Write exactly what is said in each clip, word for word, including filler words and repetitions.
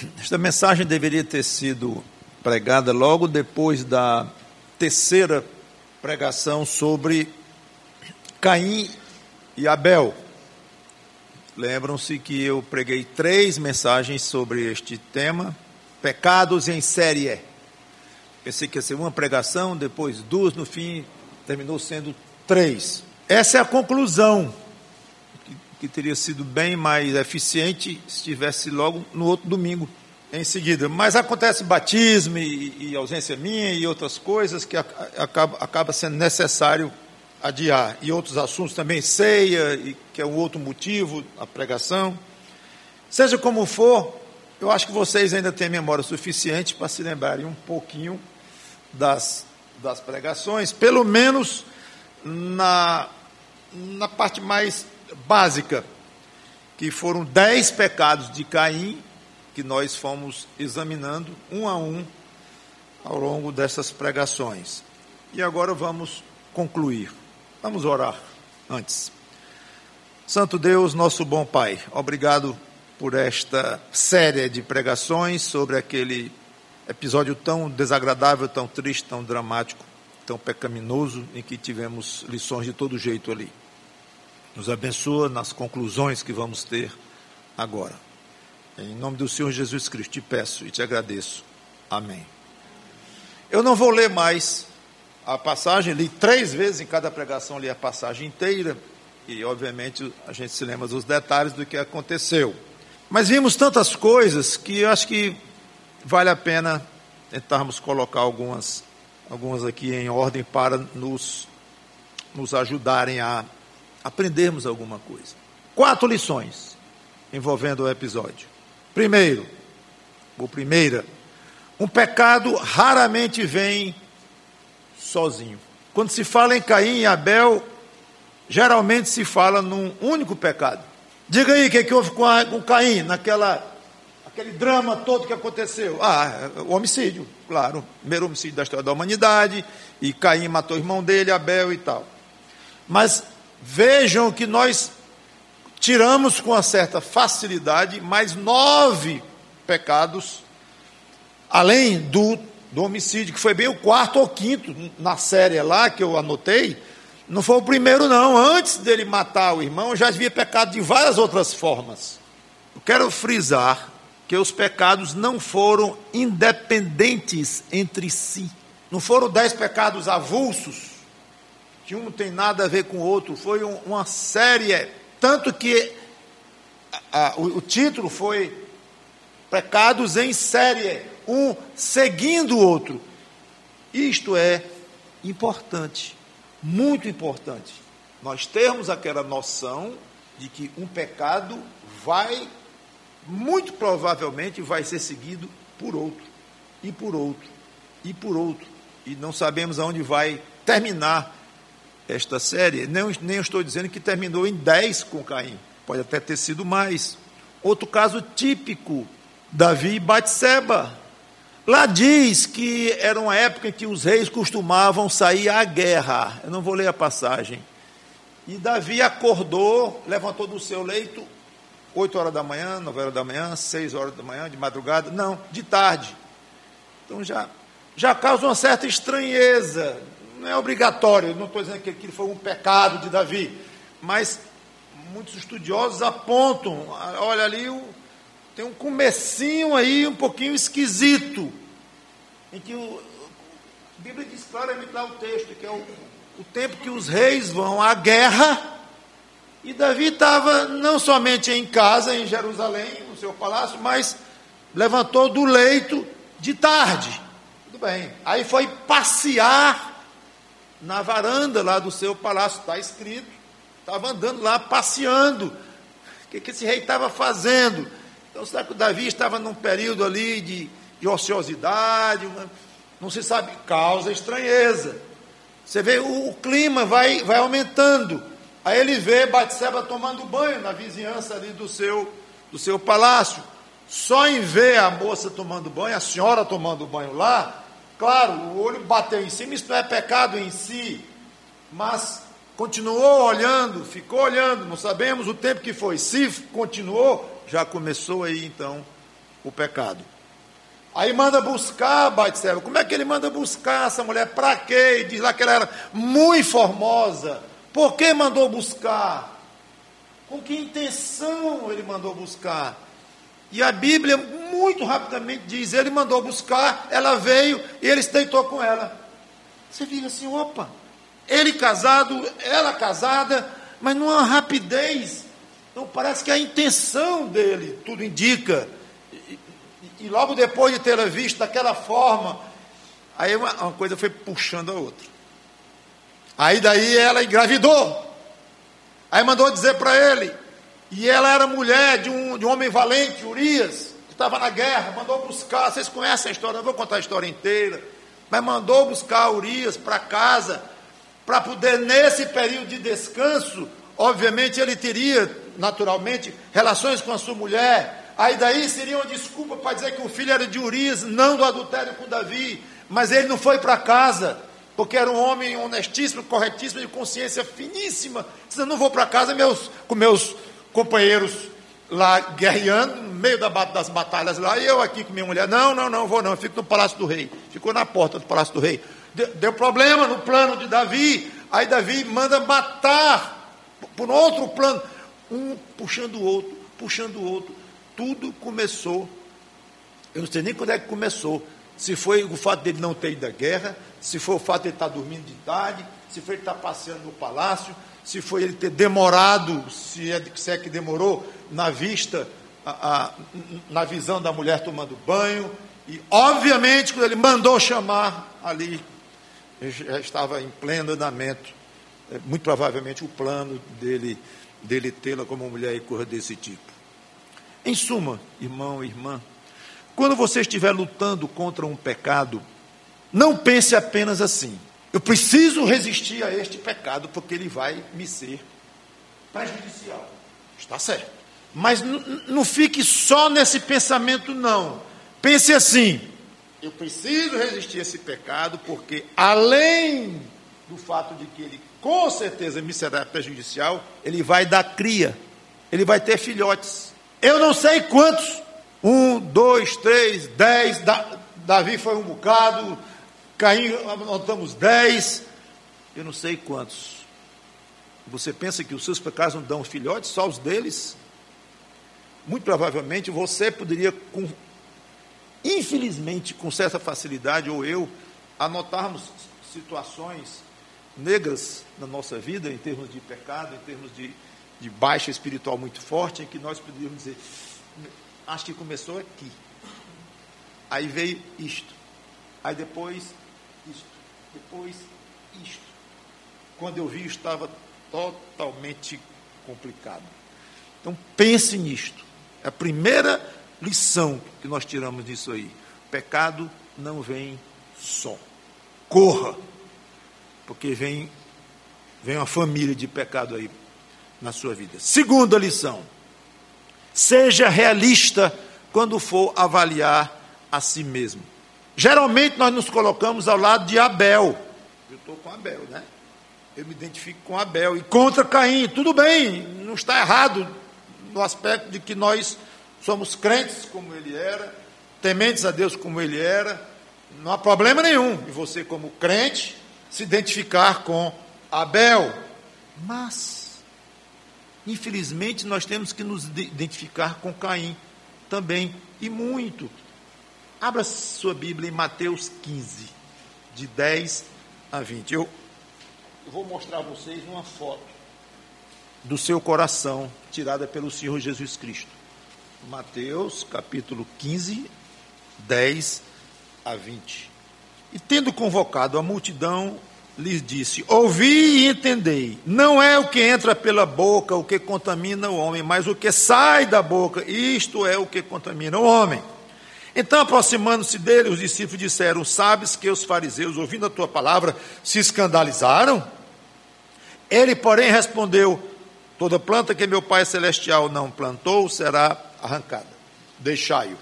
Esta mensagem deveria ter sido pregada logo depois da terceira pregação sobre Caim e Abel. Lembram-se que eu preguei três mensagens sobre este tema, pecados em série. Pensei que ia ser uma pregação, depois duas, no fim terminou sendo três. Essa é a conclusão, que, que teria sido bem mais eficiente se estivesse logo no outro domingo em seguida. Mas acontece batismo e, e ausência minha e outras coisas que acaba, acaba sendo necessário adiar. E outros assuntos também, ceia, e, que é um outro motivo, a pregação. Seja como for, eu acho que vocês ainda têm memória suficiente para se lembrarem um pouquinho das, das pregações, pelo menos na, na parte mais básica, que foram dez pecados de Caim, que nós fomos examinando um a um ao longo dessas pregações. E agora vamos concluir. Vamos orar antes. Santo Deus, nosso bom Pai, obrigado por esta série de pregações sobre aquele episódio tão desagradável, tão triste, tão dramático, tão pecaminoso, em que tivemos lições de todo jeito ali. Nos abençoa nas conclusões que vamos ter agora. Em nome do Senhor Jesus Cristo, te peço e te agradeço. Amém. Eu não vou ler mais a passagem, li três vezes em cada pregação, li a passagem inteira, e obviamente a gente se lembra dos detalhes do que aconteceu. Mas vimos tantas coisas que eu acho que vale a pena tentarmos colocar algumas, algumas aqui em ordem para nos, nos ajudarem a aprendermos alguma coisa. Quatro lições envolvendo o episódio. Primeiro, ou primeira, um pecado raramente vem sozinho. Quando se fala em Caim e Abel, geralmente se fala num único pecado. Diga aí o que, que houve com, a, com Caim, naquela, aquele drama todo que aconteceu. Ah, o homicídio, claro, o primeiro homicídio da história da humanidade, e Caim matou o irmão dele, Abel e tal. Mas vejam que nós tiramos com uma certa facilidade mais nove pecados, além do, do homicídio, que foi bem o quarto ou quinto na série lá, que eu anotei. Não foi o primeiro não, antes dele matar o irmão, já havia pecado de várias outras formas. Eu quero frisar que os pecados não foram independentes entre si. Não foram dez pecados avulsos, que um não tem nada a ver com o outro, foi um, uma série, tanto que a, a, o, o título foi Pecados em Série, um seguindo o outro. Isto é importante. Muito importante, nós termos aquela noção de que um pecado vai, muito provavelmente, vai ser seguido por outro, e por outro, e por outro, e não sabemos aonde vai terminar esta série. Nem, nem estou dizendo que terminou em dez com Caim, pode até ter sido mais. Outro caso típico, Davi e Batseba. Lá diz que era uma época em que os reis costumavam sair à guerra. Eu não vou ler a passagem. E Davi acordou, levantou do seu leito, oito horas da manhã, nove horas da manhã, seis horas da manhã, de madrugada, não, de tarde. Então já, já causa uma certa estranheza. Não é obrigatório, não estou dizendo que aquilo foi um pecado de Davi, mas muitos estudiosos apontam, olha ali o... tem um comecinho aí um pouquinho esquisito, em que o, a Bíblia diz claramente lá o texto, que é o, o tempo que os reis vão à guerra, e Davi estava não somente em casa, em Jerusalém, no seu palácio, mas levantou do leito de tarde. Tudo bem. Aí foi passear na varanda lá do seu palácio, está escrito, estava andando lá, passeando. O que, que esse rei estava fazendo? Então, será que o Davi estava num período ali de, de ociosidade? Uma, não se sabe, causa estranheza. Você vê, o, o clima vai, vai aumentando. Aí ele vê Batseba tomando banho na vizinhança ali do seu, do seu palácio. Só em ver a moça tomando banho, a senhora tomando banho lá, claro, o olho bateu em cima, isso não é pecado em si, mas continuou olhando, ficou olhando, não sabemos o tempo que foi. Se continuou, já começou aí então o pecado. Aí manda buscar Batseba. Como é que ele manda buscar essa mulher? Para quê? E diz lá que ela era muito formosa. Por que mandou buscar? Com que intenção ele mandou buscar? E a Bíblia muito rapidamente diz, ele mandou buscar, ela veio e ele se deitou com ela. Você fica assim, opa, ele casado, ela casada, mas numa rapidez. Então parece que a intenção dele, tudo indica. E logo depois de tê-la visto daquela forma, aí uma, uma coisa foi puxando a outra. Aí daí ela engravidou. Aí mandou dizer para ele, e ela era mulher de um, de um homem valente, Urias, que estava na guerra, mandou buscar, vocês conhecem a história, não vou contar a história inteira, mas mandou buscar Urias para casa, para poder, nesse período de descanso, obviamente ele teria, naturalmente, relações com a sua mulher. Aí daí seria uma desculpa para dizer que o filho era de Urias, não do adultério com Davi, mas ele não foi para casa, porque era um homem honestíssimo, corretíssimo, de consciência finíssima. Disse, eu não vou para casa meus, com meus companheiros lá guerreando, no meio da, das batalhas lá, e eu aqui com minha mulher, não, não, não vou não, eu fico no palácio do rei. Ficou na porta do palácio do rei. Deu, deu problema no plano de Davi, aí Davi manda matar, por outro plano, um puxando o outro, puxando o outro. Tudo começou, eu não sei nem quando é que começou, se foi o fato dele não ter ido à guerra, se foi o fato de ele estar dormindo de tarde, se foi ele estar passeando no palácio, se foi ele ter demorado, se é, se é que demorou, na vista, a, a, na visão da mulher tomando banho, e obviamente quando ele mandou chamar ali, já estava em pleno andamento, muito provavelmente o plano dele, dele tê-la como mulher e coisa desse tipo. Em suma, irmão e irmã, quando você estiver lutando contra um pecado, não pense apenas assim, eu preciso resistir a este pecado porque ele vai me ser prejudicial. Está certo. Mas não fique só nesse pensamento, não. Pense assim, eu preciso resistir a esse pecado porque, além do fato de que ele com certeza me será prejudicial, ele vai dar cria, ele vai ter filhotes. Eu não sei quantos, um, dois, três, dez, da, Davi foi um bocado, Caim, notamos dez, eu não sei quantos. Você pensa que os seus pecados não dão filhotes, só os deles? Muito provavelmente você poderia, com, infelizmente, com certa facilidade, ou eu, anotarmos situações negras na nossa vida, em termos de pecado, em termos de de baixa espiritual muito forte, em que nós poderíamos dizer, acho que começou aqui, aí veio isto, aí depois isto, depois isto, quando eu vi estava totalmente complicado. Então pense nisto, é a primeira lição que nós tiramos disso aí, o pecado não vem só, corra, porque vem, vem uma família de pecado aí na sua vida. Segunda lição, seja realista quando for avaliar a si mesmo. Geralmente nós nos colocamos ao lado de Abel. Eu estou com Abel, né? Eu me identifico com Abel e contra Caim. Tudo bem, não está errado no aspecto de que nós somos crentes como ele era, tementes a Deus como ele era. Não há problema nenhum em você, como crente, se identificar com Abel. Mas infelizmente, nós temos que nos identificar com Caim também, e muito. Abra sua Bíblia em Mateus quinze, de dez a vinte. Eu, eu vou mostrar a vocês uma foto do seu coração, tirada pelo Senhor Jesus Cristo. Mateus, capítulo quinze, dez a vinte. E tendo convocado a multidão, lhes disse, ouvi e entendei, não é o que entra pela boca o que contamina o homem, mas o que sai da boca, isto é o que contamina o homem. Então, aproximando-se dele, os discípulos disseram, sabes que os fariseus, ouvindo a tua palavra, se escandalizaram? Ele, porém, respondeu, toda planta que meu Pai Celestial não plantou, será arrancada. Deixai-o.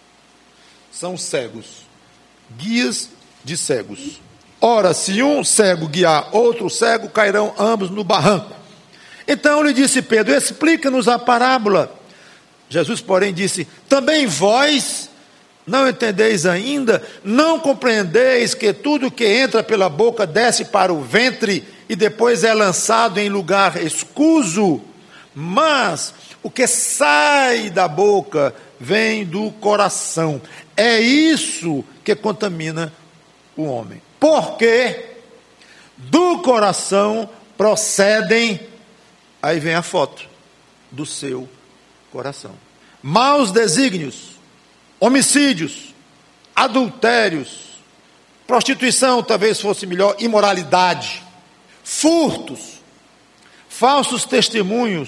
São cegos, guias de cegos. Ora, se um cego guiar outro cego, cairão ambos no barranco. Então lhe disse Pedro, explica-nos a parábola. Jesus, porém, disse: também vós não entendeis ainda? Não compreendeis que tudo que entra pela boca desce para o ventre e depois é lançado em lugar escuso? Mas o que sai da boca vem do coração. É isso que contamina o homem. Porque do coração procedem, aí vem a foto do seu coração: maus desígnios, homicídios, adultérios, prostituição, talvez fosse melhor, imoralidade, furtos, falsos testemunhos,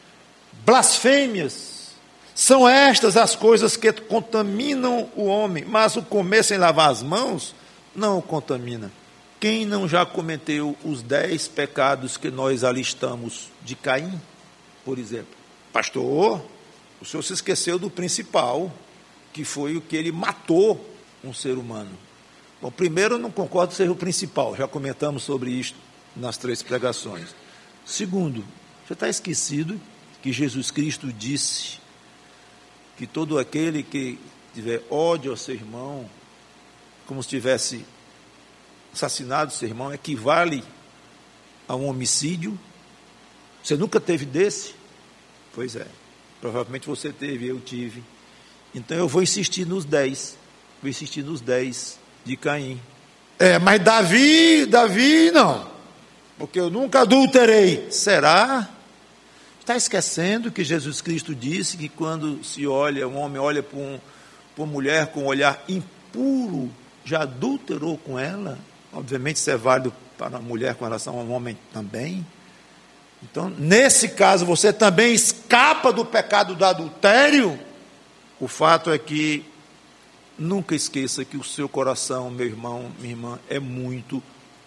blasfêmias. São estas as coisas que contaminam o homem, mas o comer sem lavar as mãos não o contamina. Quem não já cometeu os dez pecados que nós alistamos de Caim, por exemplo? Pastor, o senhor se esqueceu do principal, que foi o que ele matou um ser humano. Bom, primeiro, eu não concordo ser o principal, já comentamos sobre isto nas três pregações. Segundo, você está esquecido que Jesus Cristo disse que todo aquele que tiver ódio ao seu irmão, como se tivesse assassinado seu irmão, equivale a um homicídio? Você nunca teve desse? Pois é, provavelmente você teve, eu tive. Então eu vou insistir nos dez, vou insistir nos dez de Caim. É, mas Davi, Davi não, porque eu nunca adulterei. Será? Está esquecendo que Jesus Cristo disse que quando se olha, um homem olha para, um, para uma mulher com um olhar impuro, já adulterou com ela? Obviamente isso é válido para a mulher com relação ao homem também. Então, nesse caso, você também escapa do pecado do adultério? O fato é que, nunca esqueça que o seu coração, meu irmão, minha irmã, é muito,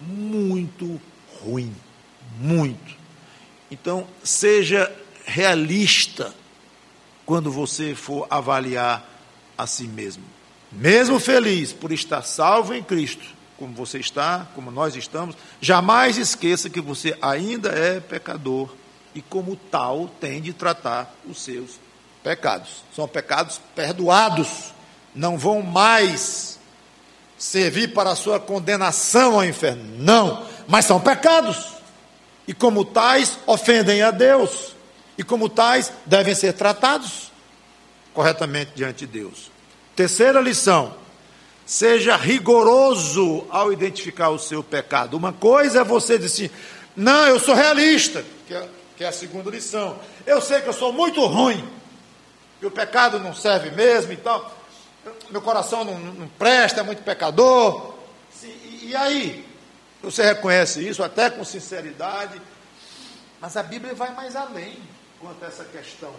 muito ruim. Muito. Então, seja realista quando você for avaliar a si mesmo. Mesmo feliz por estar salvo em Cristo, como você está, como nós estamos, jamais esqueça que você ainda é pecador e, como tal, tem de tratar os seus pecados. São pecados perdoados, não vão mais servir para a sua condenação ao inferno, não, mas são pecados. E como tais, ofendem a Deus. E como tais, devem ser tratados corretamente diante de Deus. Terceira lição: seja rigoroso ao identificar o seu pecado. Uma coisa é você dizer assim: não, eu sou realista, que é, que é a segunda lição. Eu sei que eu sou muito ruim, que o pecado não serve mesmo e tal. Meu coração não, não presta, é muito pecador. E, e aí? Você reconhece isso até com sinceridade, mas a Bíblia vai mais além quanto a essa questão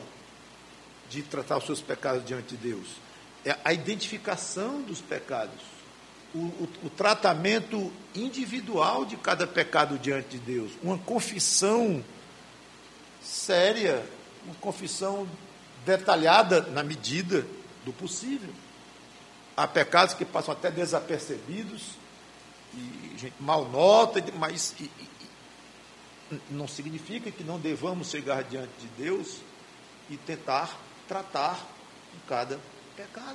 de tratar os seus pecados diante de Deus. É a identificação dos pecados, o, o, o tratamento individual de cada pecado diante de Deus, uma confissão séria, uma confissão detalhada na medida do possível. Há pecados que passam até desapercebidos, e a gente mal nota, mas e, e, não significa que não devamos chegar diante de Deus e tentar tratar cada pecado.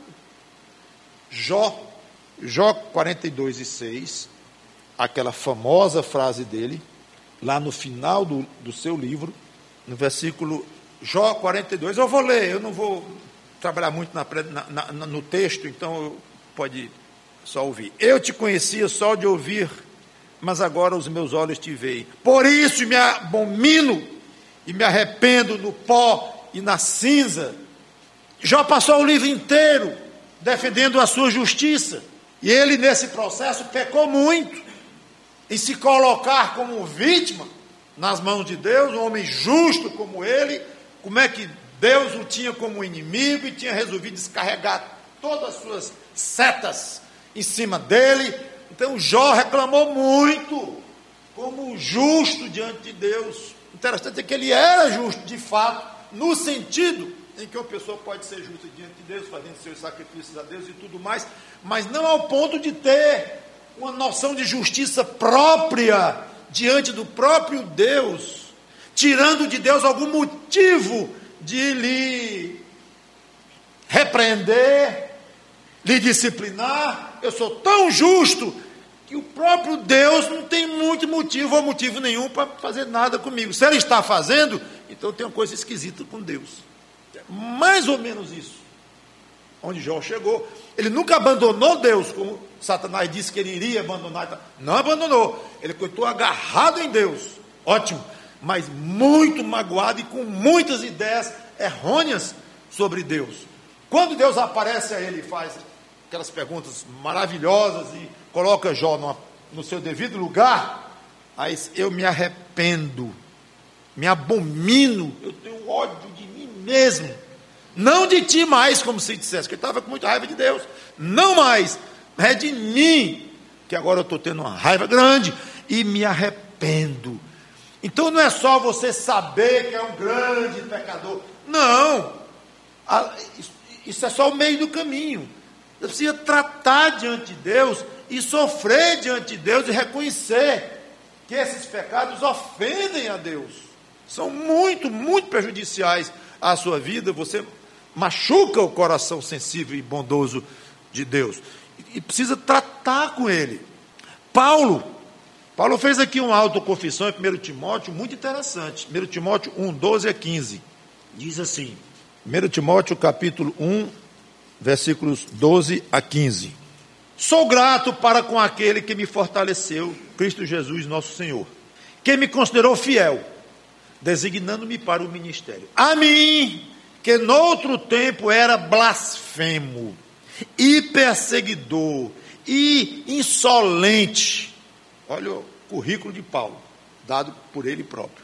Jó, Jó quarenta e dois e seis, aquela famosa frase dele, lá no final do, do seu livro, no versículo Jó quarenta e dois, eu vou ler, eu não vou trabalhar muito na, na, na, no texto, então pode só ouvir. Eu te conhecia só de ouvir, mas agora os meus olhos te veem. Por isso me abomino e me arrependo no pó e na cinza. Jó passou o livro inteiro defendendo a sua justiça. E ele, nesse processo, pecou muito em se colocar como vítima nas mãos de Deus, um homem justo como ele. Como é que Deus o tinha como inimigo e tinha resolvido descarregar todas as suas setas em cima dele. Então Jó reclamou muito como justo diante de Deus. Interessante é que ele era justo de fato, no sentido em que uma pessoa pode ser justa diante de Deus, fazendo seus sacrifícios a Deus e tudo mais, mas não ao ponto de ter uma noção de justiça própria diante do próprio Deus, tirando de Deus algum motivo de lhe repreender, lhe disciplinar. Eu sou tão justo que o próprio Deus não tem muito motivo ou motivo nenhum para fazer nada comigo. Se ele está fazendo, então tem uma coisa esquisita com Deus. Mais ou menos isso. Onde Jó chegou, ele nunca abandonou Deus, como Satanás disse que ele iria abandonar. Não abandonou, ele continuou agarrado em Deus. Ótimo, mas muito magoado e com muitas ideias errôneas sobre Deus. Quando Deus aparece a ele e faz aquelas perguntas maravilhosas e coloca Jó no, no seu devido lugar, aí eu me arrependo, me abomino, eu tenho ódio de mim mesmo, não de ti mais, como se dissesse, que ele estava com muita raiva de Deus, não mais, é de mim, que agora eu estou tendo uma raiva grande, e me arrependo. Então não é só você saber que é um grande pecador, não, isso é só o meio do caminho. Você precisa tratar diante de Deus e sofrer diante de Deus e reconhecer que esses pecados ofendem a Deus, são muito, muito prejudiciais à sua vida. Você machuca o coração sensível e bondoso de Deus e precisa tratar com ele. Paulo, Paulo fez aqui uma autoconfissão em primeiro Timóteo muito interessante. primeiro Timóteo um, doze a quinze, diz assim, primeiro Timóteo capítulo um, versículos doze a quinze. Sou grato para com aquele que me fortaleceu, Cristo Jesus nosso Senhor, que me considerou fiel, designando-me para o ministério. A mim, que noutro tempo era blasfemo, e perseguidor, e insolente. Olha o currículo de Paulo, dado por ele próprio.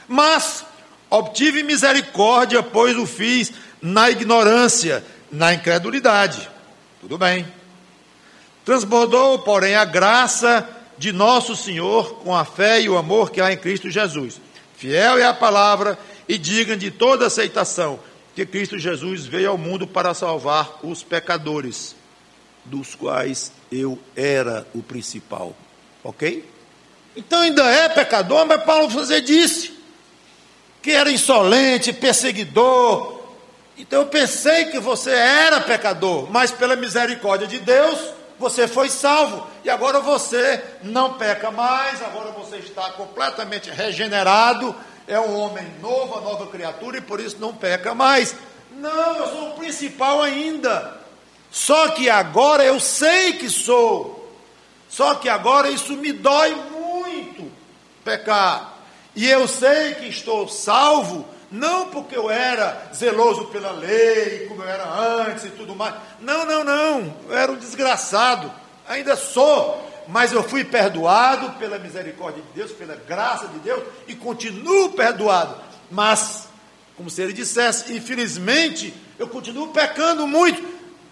Mas obtive misericórdia, pois o fiz na ignorância, na incredulidade. Tudo bem. Transbordou, porém, a graça de nosso Senhor com a fé e o amor que há em Cristo Jesus. Fiel é a palavra e digna de toda aceitação, que Cristo Jesus veio ao mundo para salvar os pecadores, dos quais eu era o principal. Ok? Então ainda é pecador, mas Paulo você disse que era insolente, perseguidor. Então eu pensei que você era pecador, mas pela misericórdia de Deus, você foi salvo, e agora você não peca mais, agora você está completamente regenerado, é um homem novo, uma nova criatura, e por isso não peca mais. Não, eu sou o principal ainda, só que agora eu sei que sou, só que agora isso me dói muito, pecar, e eu sei que estou salvo, não porque eu era zeloso pela lei, como eu era antes e tudo mais. Não, não, não. Eu era um desgraçado. Ainda sou. Mas eu fui perdoado pela misericórdia de Deus, pela graça de Deus, e continuo perdoado. Mas, como se ele dissesse, infelizmente, eu continuo pecando muito.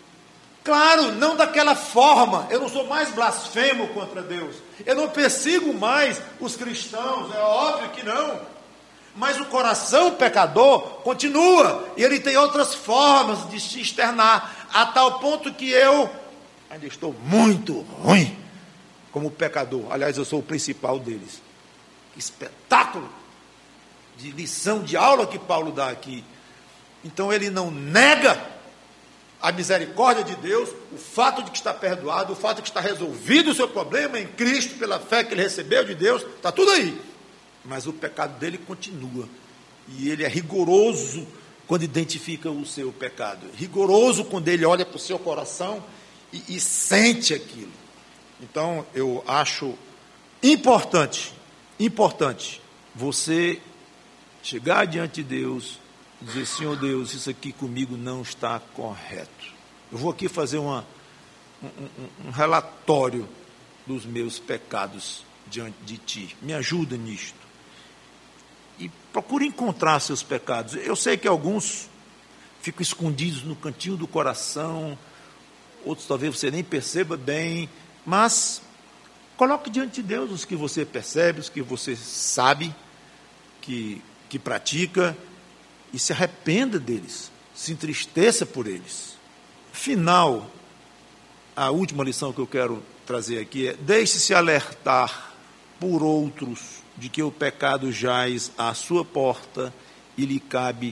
Claro, não daquela forma. Eu não sou mais blasfemo contra Deus. Eu não persigo mais os cristãos. É óbvio que não. Mas o coração pecador continua, e ele tem outras formas de se externar, a tal ponto que eu ainda estou muito ruim como pecador. Aliás, eu sou o principal deles. Que espetáculo de lição, de aula que Paulo dá aqui. Então ele não nega a misericórdia de Deus, o fato de que está perdoado, o fato de que está resolvido o seu problema em Cristo, pela fé que ele recebeu de Deus, está tudo aí. Mas o pecado dele continua, e ele é rigoroso quando identifica o seu pecado, rigoroso quando ele olha para o seu coração e, e sente aquilo. Então eu acho importante, importante, você chegar diante de Deus e dizer: Senhor Deus, isso aqui comigo não está correto, eu vou aqui fazer uma, um, um, um relatório dos meus pecados diante de Ti, me ajuda nisto. E procure encontrar seus pecados. Eu sei que alguns ficam escondidos no cantinho do coração, outros talvez você nem perceba bem, mas coloque diante de Deus os que você percebe, os que você sabe que, que pratica, e se arrependa deles, se entristeça por eles. Final, a última lição que eu quero trazer aqui é: deixe-se alertar por outros de que o pecado jaz à sua porta e lhe cabe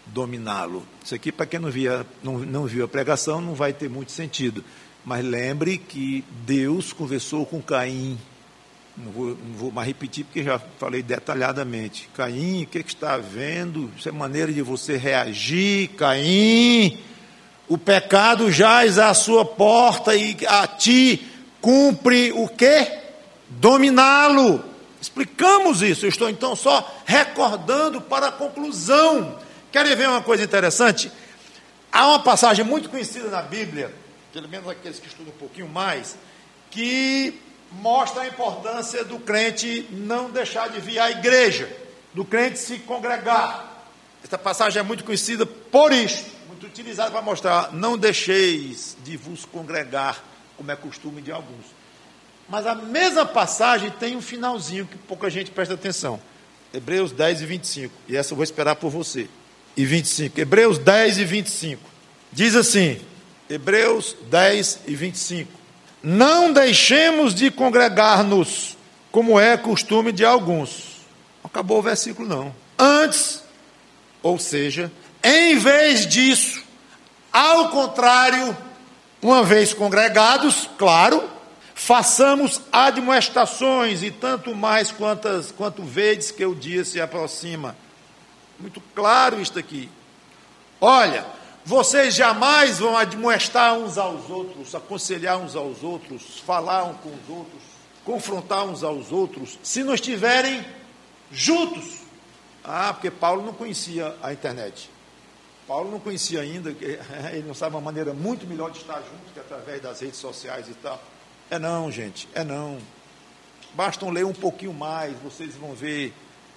dominá-lo. Isso aqui, para quem não, via, não, não viu a pregação, não vai ter muito sentido. Mas lembre que Deus conversou com Caim. Não vou, não vou mais repetir, porque já falei detalhadamente. Caim, o que, que está havendo? Isso é maneira de você reagir. Caim, o pecado jaz à sua porta e a ti cumpre o quê? Dominá-lo. Explicamos isso. Eu estou então só recordando para a conclusão. Querem ver uma coisa interessante? Há uma passagem muito conhecida na Bíblia, pelo menos aqueles que estudam um pouquinho mais, que mostra a importância do crente não deixar de vir à igreja, do crente se congregar. Esta passagem é muito conhecida por isso, muito utilizada para mostrar: não deixeis de vos congregar, como é costume de alguns. Mas a mesma passagem tem um finalzinho que pouca gente presta atenção. Hebreus dez e vinte e cinco, e essa eu vou esperar por você. E vinte e cinco, Hebreus dez e vinte e cinco, diz assim, Hebreus dez e vinte e cinco: não deixemos de congregar-nos, como é costume de alguns. Acabou o versículo não. Antes, ou seja, em vez disso, ao contrário, uma vez congregados, claro, façamos admoestações, e tanto mais quantas, quanto vedes que o dia se aproxima. Muito claro isto aqui. Olha, vocês jamais vão admoestar uns aos outros, aconselhar uns aos outros, falar uns com os outros, confrontar uns aos outros, se não estiverem juntos. Ah, porque Paulo não conhecia a internet. Paulo não conhecia ainda, ele não sabe uma maneira muito melhor de estar junto, que através das redes sociais e tal. É não, gente, é não. Bastam ler um pouquinho mais, vocês vão ver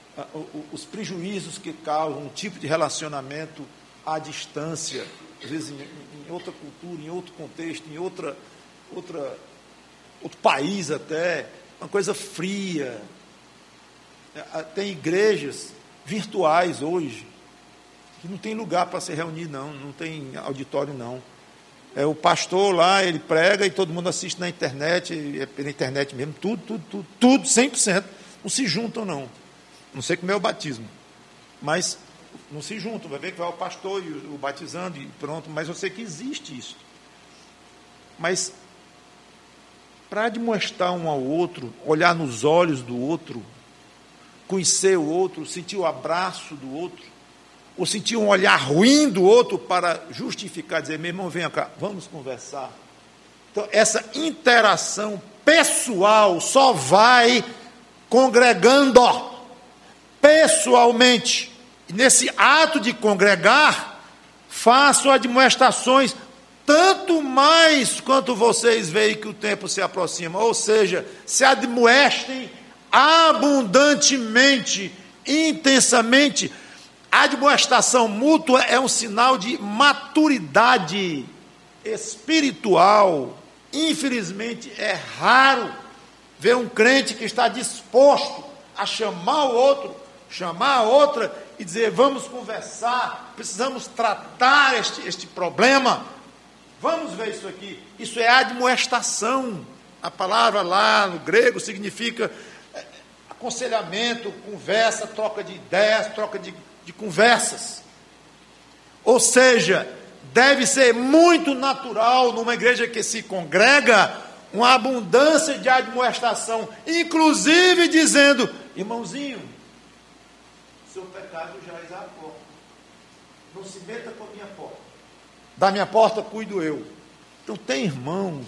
os prejuízos que causam um tipo de relacionamento à distância, às vezes em, em outra cultura, em outro contexto, em outra, outra, outro país até, uma coisa fria. Tem igrejas virtuais hoje, que não tem lugar para se reunir não, não tem auditório não. É o pastor lá, ele prega e todo mundo assiste na internet, é pela internet mesmo, tudo, tudo, tudo, tudo, cem por cento. Não se juntam não. Não sei como é o batismo, mas não se juntam, vai ver que vai o pastor e o, o batizando e pronto, mas eu sei que existe isso. Mas para admoestar um ao outro, olhar nos olhos do outro, conhecer o outro, sentir o abraço do outro, ou sentir um olhar ruim do outro para justificar, dizer, meu irmão, venha cá, vamos conversar. Então, essa interação pessoal só vai congregando pessoalmente. E nesse ato de congregar, faço admoestações, tanto mais quanto vocês veem que o tempo se aproxima, ou seja, se admoestem abundantemente, intensamente. A admoestação mútua é um sinal de maturidade espiritual. Infelizmente, é raro ver um crente que está disposto a chamar o outro, chamar a outra e dizer, vamos conversar, precisamos tratar este, este problema, vamos ver isso aqui. Isso é admoestação. A palavra lá no grego significa aconselhamento, conversa, troca de ideias, troca de, de conversas. Ou seja, deve ser muito natural numa igreja que se congrega uma abundância de admoestação, inclusive dizendo, irmãozinho, seu pecado já é à porta, não se meta com a minha porta, da minha porta cuido eu. Então tem irmãos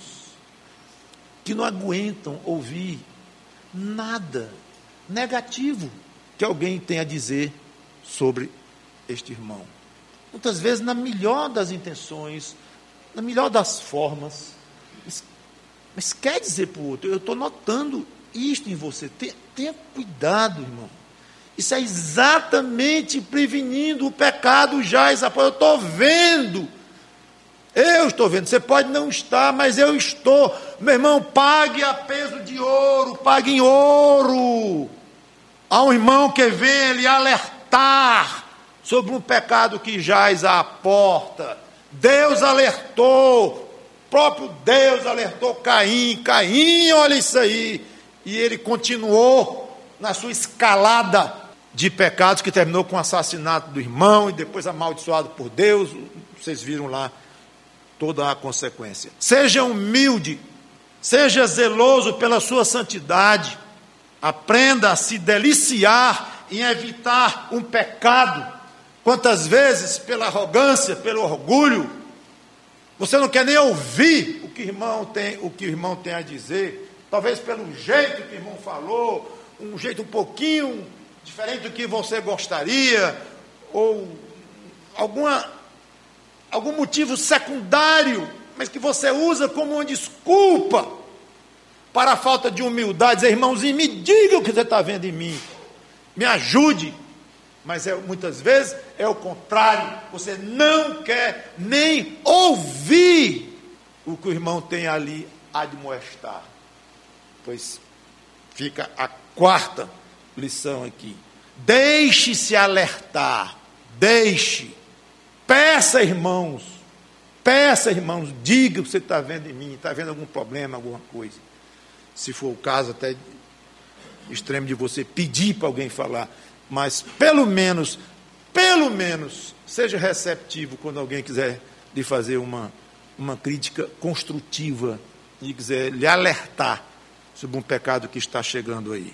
que não aguentam ouvir nada negativo que alguém tem a dizer sobre este irmão. Muitas vezes, na melhor das intenções, na melhor das formas, mas, mas quer dizer para o outro, eu estou notando isto em você, tenha, tenha cuidado, irmão. Isso é exatamente prevenindo o pecado já, eu estou vendo, eu estou vendo, você pode não estar, mas eu estou, meu irmão, pague a peso de ouro, pague em ouro, há um irmão que vem lhe alertar sobre um pecado que jaz à porta. Deus alertou, próprio Deus alertou Caim, Caim, olha isso aí, e ele continuou na sua escalada de pecados que terminou com o assassinato do irmão e depois amaldiçoado por Deus. Vocês viram lá toda a consequência. Seja humilde, seja zeloso pela sua santidade, aprenda a se deliciar em evitar um pecado. Quantas vezes, pela arrogância, pelo orgulho, você não quer nem ouvir o que o irmão tem, o que o irmão tem a dizer, talvez pelo jeito que o irmão falou, um jeito um pouquinho diferente do que você gostaria, ou alguma, algum motivo secundário, mas que você usa como uma desculpa para a falta de humildade, dizer, irmãozinho, me diga o que você está vendo em mim, me ajude. Mas é, muitas vezes é o contrário, você não quer nem ouvir o que o irmão tem ali a admoestar. Pois fica a quarta lição aqui. Deixe-se alertar, deixe, peça, irmãos, peça, irmãos, diga o que você está vendo em mim, está vendo algum problema, alguma coisa. Se for o caso, até extremo de você pedir para alguém falar, mas pelo menos, pelo menos, seja receptivo quando alguém quiser lhe fazer uma, uma crítica construtiva e quiser lhe alertar sobre um pecado que está chegando aí.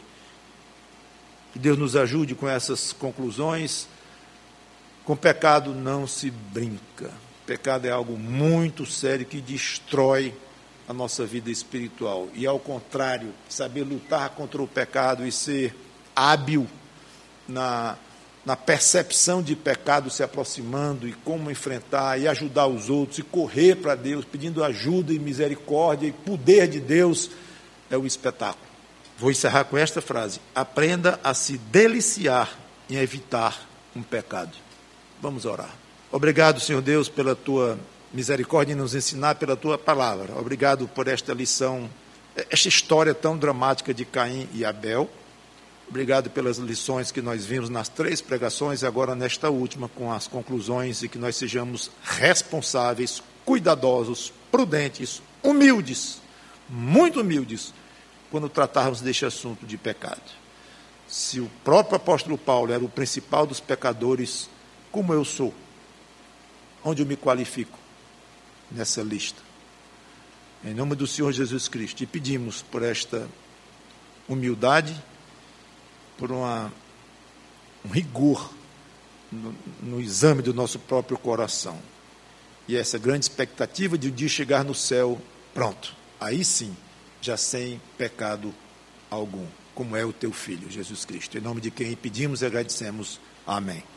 Que Deus nos ajude com essas conclusões. Com pecado não se brinca. Pecado é algo muito sério que destrói a nossa vida espiritual. E, ao contrário, saber lutar contra o pecado e ser hábil na, na percepção de pecado se aproximando e como enfrentar e ajudar os outros e correr para Deus, pedindo ajuda e misericórdia e poder de Deus, é o espetáculo. Vou encerrar com esta frase: aprenda a se deliciar em evitar um pecado. Vamos orar. Obrigado, Senhor Deus, pela tua misericórdia em nos ensinar pela tua palavra. Obrigado por esta lição, esta história tão dramática de Caim e Abel. Obrigado pelas lições que nós vimos nas três pregações e agora nesta última com as conclusões, e que nós sejamos responsáveis, cuidadosos, prudentes, humildes, muito humildes, quando tratarmos deste assunto de pecado. Se o próprio apóstolo Paulo era o principal dos pecadores, como eu sou? Onde eu me qualifico nessa lista? Em nome do Senhor Jesus Cristo, e pedimos por esta humildade, por uma, um rigor no, no exame do nosso próprio coração. E essa grande expectativa de um dia chegar no céu, pronto, aí sim, já sem pecado algum, como é o teu Filho, Jesus Cristo. Em nome de quem pedimos e agradecemos. Amém.